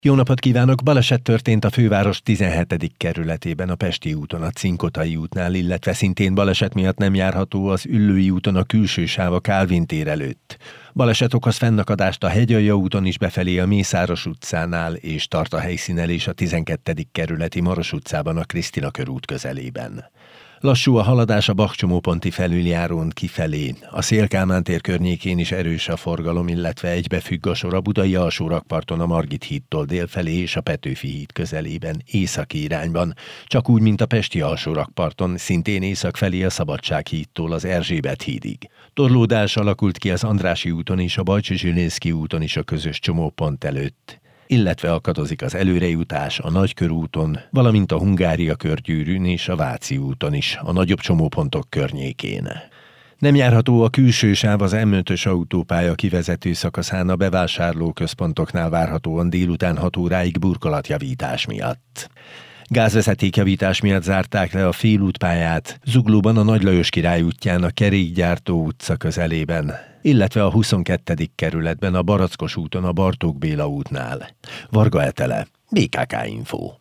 Jó napot kívánok! Baleset történt a főváros 17. kerületében, a Pesti úton, a Cinkotai útnál, illetve szintén baleset miatt nem járható az Üllői úton a külső sáv a Kálvin tér előtt. Baleset okoz fennakadást a Hegyalja úton is befelé a Mészáros utcánál, és tart a helyszínelés a 12. kerületi Maros utcában a Krisztina körút közelében. Lassú a haladás a Bach-csomóponti felüljárón kifelé. A Széll-Kálmán tér környékén is erős a forgalom, illetve egybefügg a sor a Budai Alsórakparton a Margit hídtól délfelé és a Petőfi híd közelében, északi irányban. Csak úgy, mint a Pesti Alsórakparton, szintén észak felé a Szabadság hídtól az Erzsébet hídig. Torlódás alakult ki az Andrássy úton és a Bajcsy-Zsilinszky úton is a közös csomópont előtt, illetve akadozik az előrejutás a Nagykörúton, valamint a Hungária körgyűrűn és a Váci úton is, a nagyobb csomópontok környékén. Nem járható a külső sáv az M5-ös autópálya kivezető szakaszán a bevásárlóközpontoknál várhatóan délután 6 óráig burkolatjavítás miatt. Gázvezetékjavítás miatt zárták le a félútpályát Zuglóban a Nagy Lajos Király útján a Kerékgyártó utca közelében, illetve a 22. kerületben a Barackos úton a Bartók Béla útnál. Varga Etele, BKK Info.